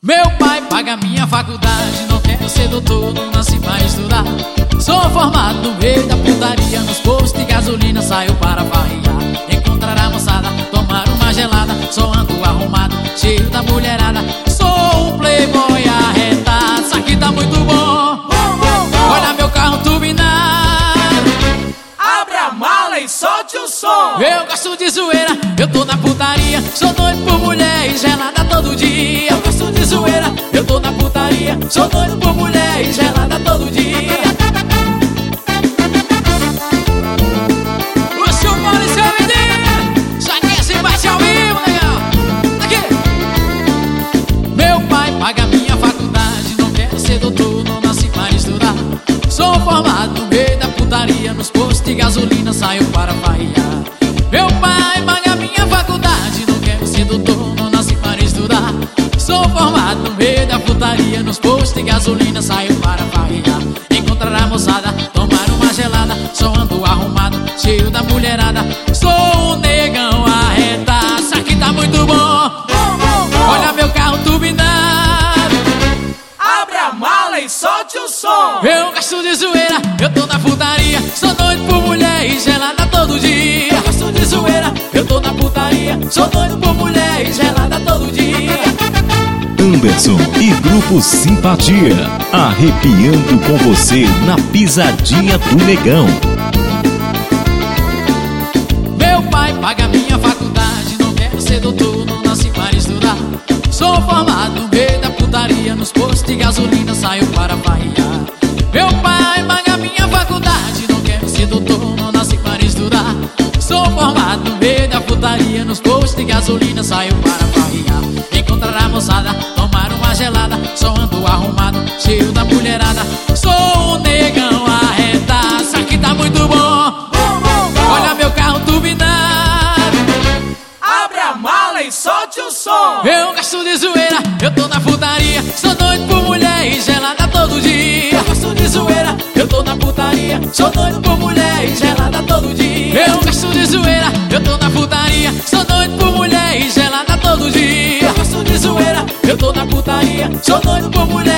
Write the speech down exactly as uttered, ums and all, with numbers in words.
Meu pai paga minha faculdade, não quero ser doutor, não nasci para estudar. Sou formado no meio da putaria, nos postos de gasolina saio para farrear. Encontrar a moçada, tomar uma gelada, só ando arrumado, cheio da mulherada. Sou um playboy arretado, isso aqui tá muito bom. Olha meu carro turbinado, abre a mala e solte o som. eu gosto de zoeira, eu tô na putaria, sou doido por mulher e gelada todo dia. Eu gosto de zoeira, eu tô na putaria, sou doido por mulher e gelada todo dia. O seu Paulo e seu menino, só que esse bate ao vivo, legal. Aqui. Meu pai paga minha faculdade, não quero ser doutor, não nasci para estudar. Sou formado no meio da putaria, nos postos de gasolina saio para farrear. Meu pai paga minha faculdade, não quero ser doutor, não nasci para estudar. Sou formado no meio da putaria, nos postos de gasolina saio para farrear. Encontrar a moçada, tomar uma gelada, só ando arrumado, cheio da mulherada. Sou um negão arretado, isso aqui tá muito bom. Olha meu carro turbinado, Abre a mala e solte o som. eu gosto de zoeira, eu tô na putaria, sou doido por mulher e gelada todo dia. Eu gosto de zoeira, eu tô na putaria, sou doido por mulher e gelada todo dia. Anderson e Grupo Simpatia, arrepiando com você na pisadinha do negão. Meu pai paga minha faculdade, não quero ser doutor, não nasci para estudar. Sou formado no meio da putaria, nos postos de gasolina saio para farrear. Meu pai paga minha faculdade, não quero ser doutor, não nasci para estudar. Sou formado no meio da putaria, nos postos de gasolina saio para farrear. Encontrar a moçada, tomar uma gelada, só ando arrumado, cheio da mulherada. Sou um negão arretado, isso aqui tá muito bom. Olha meu carro turbinado, Abre a mala e solte o som. eu gosto de zoeira, eu tô na putaria, sou doido por mulher e gelada todo dia. Eu gosto de zoeira, eu tô na putaria, sou doido por mulher e gelada todo dia. Eu gosto de zoeira, eu tô na putaria, sou doido por mulher e gelada todo dia. Eu gosto de zoeira, eu tô na putaria, sou doido por mulher